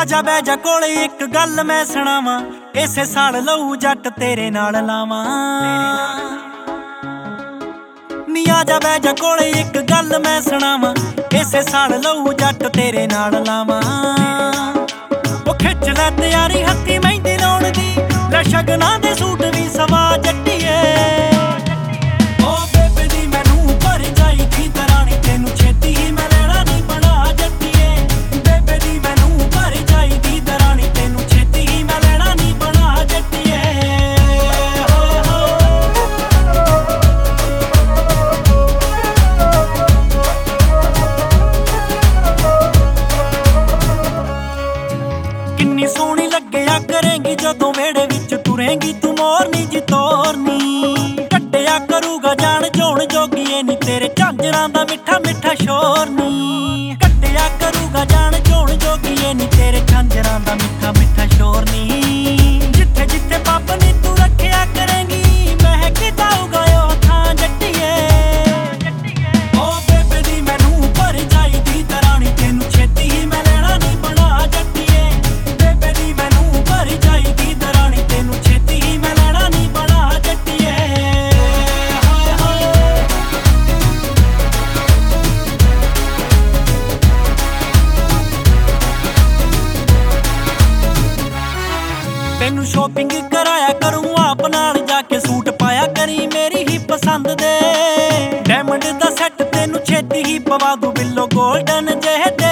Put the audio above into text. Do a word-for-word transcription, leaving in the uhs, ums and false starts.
ਆਜਾ ਬਹਿ ਜਾ ਕੋਲੇ ਇੱਕ ਗੱਲ ਮੈਂ ਸੁਣਾਵਾਂ, ਇਸੇ ਸਾਲ ਲਊ ਜੱਟ ਤੇਰੇ ਨਾਲ ਲਾਵਾਂ। ਨੀ ਆਜਾ ਬਹਿ ਜਾ ਕੋਲੇ ਇੱਕ ਗੱਲ ਮੈਂ ਸੁਣਾਵਾਂ, ਇਸੇ ਸਾਲ ਲਊ ਜੱਟ ਤੇਰੇ ਨਾਲ ਲਾਵਾਂ। ਉਹ ਖਿੱਚ ਲੈ ਤਿਆਰੀ ਹੱਥੀ ਮਹਿੰਦੀ ਲਾਉਣ ਦੀ, ਲੈ ਸ਼ਗਨਾਂ ਦੇ ਸੂਟ ਵੀ ਸਵਾ ਜੱਟੀਏ। ਉਹ ਬੇਬੇ ਦੀ ਮੈਨੂੰ ਭਰ ਜਾਈਦੀ ਦਰਾਣੀ, ਤੈਨੂੰ ਛੇਤੀ ਹੀ ਮੈਂ ਲੈਣਾ ਨੀ ਬਣਾ ਜੱਟੀਏ। ਬੇਬੇ ਦੀ ਮੈਨੂੰ ਭਰ ਜਾਈਦੀ ਦਰਾਣੀ, ਤੈਨੂੰ ਛੇਤੀ ਹੀ ਮੈਂ ਲੈਣਾ ਨੀ ਬਣਾ ਜੱਟੀਏ। ਕਿੰਨੀ ਸੋਹਣੀ ਲੱਗਿਆ ਕਰੇਂਗੀ ਜਦੋਂ ਵਿਹੜੇ ਵਿੱਚ ਤੁਰੇਂਗੀ ਤੂੰ ਮੋਰਨੀ ਜੀ ਤੋਰਨੀ। ਕੱਟਿਆ ਕਰੂਗਾ ਜਾਣ ਜੋਣ ਜੋਗੀਏ ਨੀ ਤੇਰੇ ਝਾਂਜਰਾਂ ਦਾ ਮਿੱਠਾ ਮਿੱਠਾ ਸ਼ੋਰ ਨੀ। ਕੱਟਿਆ ਕਰੂਗਾ ਜਾਣ ਜੋਣ ਜੋਗੀਏ ਨੀ ਤੇਰੇ ਝਾਂਜਰਾਂ ਦਾ ਮਿੱਠਾ ਮਿੱਠਾ ਸ਼ੋਰ ਨੀ। ਜਿੱਥੇ ਜਿੱਥੇ ਪੱਬ ਨੀ ਤੂੰ ਰੱਖਿਆ ਕਰੇਂਗੀ, ਮਹਿਕ ਜਾਊਗਾ ਉਹ ਥਾਂ ਜੱਟੀਏ। ਉਹ ਬੇਬੇ ਦੀ ਮੈਨੂੰ ਭਰ ਜਾਈਦੀ ਦਰਾਣੀ, ਤੈਨੂੰ ਛੇਤੀ ਹੀ ਮੈਂ ਲੈਣਾ ਨੀ ਬਣਾ ਜੱਟੀਏ। ਬੇਬੇ ਦੀ ਮੈਨੂੰ ਭਰ ਜਾਈਦੀ ਦਰਾਣੀ, ਤੈਨੂੰ ਛੇਤੀ ਹੀ ਮੈਂ ਲੈਣਾ ਨੀ ਬਣਾ ਜੱਟੀਏ। ਹਾਏ ਹਾਏ ਤੈਨੂੰ ਸ਼ੋਪਿੰਗ ਕਰਾਇਆ ਕਰੂੰ ਆਪ ਨਾਲ ਜਾ ਕੇ, ਸੂਟ ਪਾਇਆ ਕਰੀ ਮੇਰੀ ਹੀ ਪਸੰਦ ਦੇ। ਡਾਇਮੰਡ ਦਾ ਸੈੱਟ ਤੈਨੂੰ ਛੇਤੀ ਹੀ ਪਵਾ ਦੂ, ਬਿੱਲੋ ਗੋਲਡਨ ਜਿਹੇ